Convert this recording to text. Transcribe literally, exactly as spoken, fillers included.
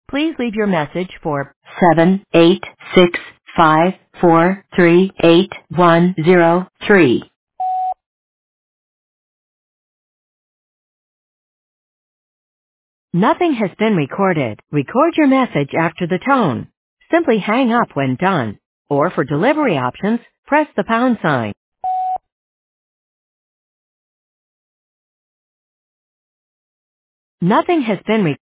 Please leave your message for seven eight six five four three eight one zero three. Nothing has been recorded. Record your message after the tone. Simply hang up when done. Or for delivery options, press the pound sign. Nothing has been recorded.